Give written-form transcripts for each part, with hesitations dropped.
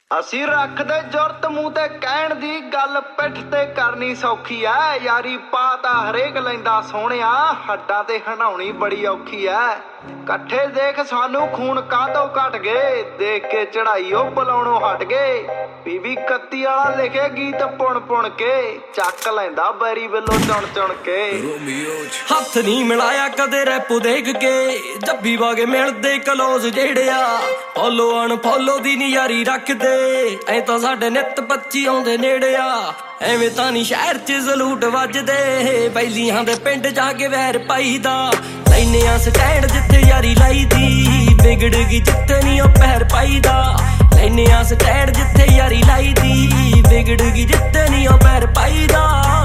ਅਸੀਂ ਰੱਖਦੇ ਜ਼ੁਰਤ ਮੂੰਹ ਤੇ ਕਹਿਣ ਦੀ ਗੱਲ, ਪਿੱਠ ਤੇ ਕਰਨੀ ਸੌਖੀ ਐ। ਯਾਰੀ ਪਾ ਤਾਂ ਹਰੇਕ ਲੈਂਦਾ ਸੋਹਣਿਆ, ਹੱਡਾਂ ਤੇ ਹੰਡਾਉਣੀ ਬੜੀ ਔਖੀ ਐ। ਇਕੱਠੇ ਦੇਖ ਸਾਨੂੰ ਖੂਨ ਕਾਹਤੋਂ ਘਟ ਗਏ, ਦੇਖ ਕੇ ਚੜਾਈ ਉਹ ਬੁਲਾਉਣੋਂ ਹਟ ਗਏ। ਬੀਬੀ 31 ਵਾਲਾ ਲਿਖੇ ਗੀਤ ਪੁਣ ਪੁਣ ਕੇ, ਚੱਕ ਲੈਂਦਾ ਬੈਰੀ ਵੱਲੋਂ ਚੁਣ ਚੁਣ ਕੇ। ਹੱਥ ਨਹੀਂ ਮਿਲਾਇਆ ਕਦੇ ਰੈਪੋ ਦੇਖ ਕੇ, ਜੱਬੀ ਵਾਗੇ ਮਿਲਦੇ ਕਲੋਜ਼ ਜਿਹੜਿਆ, ਫੋਲੋ ਅਨਫੋਲੋ ਦੀ ਨੀ ਯਾਰੀ ਰੱਖਦੇ। ਐ ਤਾਂ ਸਾਡੇ ਨਿੱਤ 25 ਆਉਂਦੇ ਨੇੜੇ ਆ, ਐਵੇਂ ਤਾਂ ਨਹੀਂ ਸ਼ਹਿਰ 'ਚ ਜ਼ਲੂਟ ਵੱਜਦੇ। ਬੈਲੀਆਂ ਦੇ ਪਿੰਡ ਜਾ ਕੇ ਵੈਰ ਪਾਈਦਾ, ਲੈਨੇ ਆ ਸਟੈਂਡ ਜਿੱਥੇ ਯਾਰੀ ਲਾਈਦੀ। ਵਿਗੜ ਗਈ ਜਿੱਥੇ ਨਹੀਂ ਉਹ ਪੈਰ ਪਾਈਦਾ, ਲੈਨੇ ਆ ਸਟੈਂਡ ਜਿੱਥੇ ਯਾਰੀ ਲਾਈਦੀ। ਵਿਗੜ ਗਈ ਜਿੱਥੇ ਨਹੀਂ ਉਹ ਪੈਰ ਪਾਈਦਾ।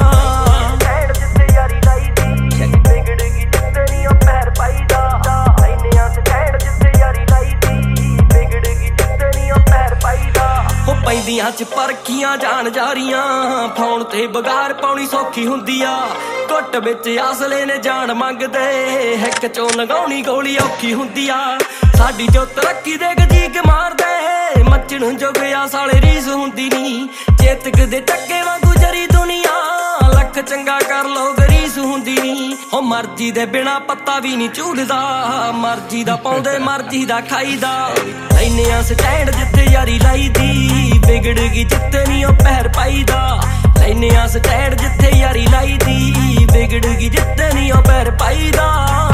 ਪੈਂਦੀਆਂ ਚ ਪਰਖੀਆਂ ਜਾਣ ਜਾਰੀਆਂ, ਫੋਨ ਤੇ ਬਗਾਰ ਪਾਉਣੀ ਸੌਖੀ ਹੁੰਦੀ ਆ। ਘੁੱਟ ਵਿੱਚ ਆਸਲੇ ਨੇ ਜਾਨ ਮੰਗਦੇ, ਹਿੱਕ ਚੋਂ ਲਗਾਉਣੀ ਗੋਲੀ ਔਖੀ ਹੁੰਦੀ ਆ। ਸਾਡੀ ਜੋ ਤਰੱਕੀ ਦੇ ਗਜੀਕ ਮਾਰਦੇ, ਮੱਚਣ ਜੋਗਿਆ ਸਾਲੇ ਰੀਸ ਹੁੰਦੀ ਨੀ। ਚੇਤਕ ਦੇ ਟੱਕੇ ਵਾਂਗੂ ਜਰੀ ਦੁਨੀਆ, ਲੱਖ ਚੰਗਾ ਕਰ ਲੋ ਗਰੀਸ ਹੁੰਦੀ ਨੀ। ਹੋ ਮਰਜ਼ੀ ਦੇ ਬਿਨਾ ਪੱਤਾ ਵੀ ਨਹੀਂ ਝੂਲਦਾ, ਮਰਜ਼ੀ ਦਾ ਪਾਉਂਦੇ ਮਰਜ਼ੀ ਦਾ ਖਾਈਦਾ। ਲੈਨੇ ਆ ਸਟੈਂਡ ਜਿੱਥੇ ਯਾਰੀ ਲਾਈਦੀ, ਵਿਗੜ ਗਈ ਜਿੱਥੇ ਨਹੀਂ ਉਹ ਪੈਰ ਪਾਈਦਾ। ਲੈਨੇ ਆ ਸਟੈਂਡ ਜਿੱਥੇ ਯਾਰੀ ਲਾਈਦੀ, ਵਿਗੜ ਗਈ ਜਿੱਥੇ ਨਹੀਂ ਉਹ ਪੈਰ ਪਾਈਦਾ।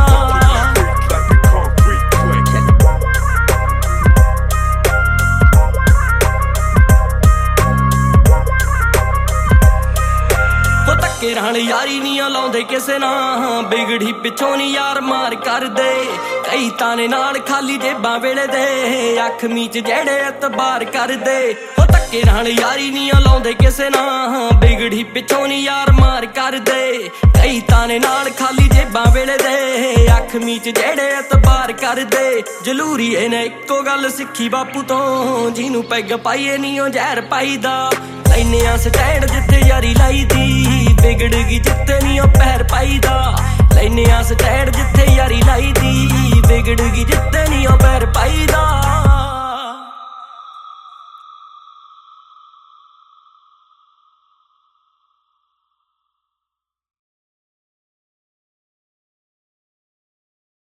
ਧੱਕੇ ਨਾਲ ਯਾਰੀ ਨੀ ਲਾਉਂਦੇ ਕਿਸੇ ਨਾਲ, ਬਿਗੜੀ ਪਿੱਛੋਂ ਨੀ ਯਾਰ ਮਾਰ ਕਰਦੇ। ਕਈ ਤਾਨੇ ਨਾਲ ਖਾਲੀ ਜੇਬਾਂ ਵੇਲੇ ਦੇ, ਅੱਖ ਮੀਚ ਜਿਹੜੇ ਇਤਬਾਰ ਕਰਦੇ। ਉਹ ਧੱਕੇ ਨਾਲ ਯਾਰੀ ਨੀ ਲਾਉਂਦੇ ਕਿਸੇ ਨਾਲ, ਬਿਗੜੀ ਪਿੱਛੋਂ ਨੀ ਯਾਰ ਮਾਰ ਕਰਦੇ। ਕਈ ਤਾਨੇ ਨਾਲ ਖਾਲੀ ਜੇਬਾਂ ਵੇਲੇ ਦੇ, ਅੱਖ ਮੀਚ ਜਿਹੜੇ ਇਤਬਾਰ ਕਰਦੇ। ਜਲੂਰੀ ਇਹਨੇ ਇੱਕੋ ਗੱਲ ਸਿੱਖੀ ਬਾਪੂ ਤੋਂ, ਜਿਹਨੂੰ ਪੈਗ ਪਾਈਏ ਨੀ ਉਹ ਜ਼ਹਿਰ ਪਾਈਦਾ। ਲੈਨੇ ਆ ਸਟੈਂਡ ਜਿੱਥੇ ਯਾਰੀ ਲਾਈਦੀ, ਵਿਗੜ ਗਈ ਜਿੱਥੇ ਨੀ ਉਹ ਪੈਰ ਪਾਈਦਾ। ਲੈਨੇ ਆ ਸਟੈਂਡ ਜਿੱਥੇ ਯਾਰੀ ਲਾਈਦੀ, ਵਿਗੜ ਗਈ ਜਿੱਥੇ ਨੀ ਉਹ ਪੈਰ ਪਾਈਦਾ।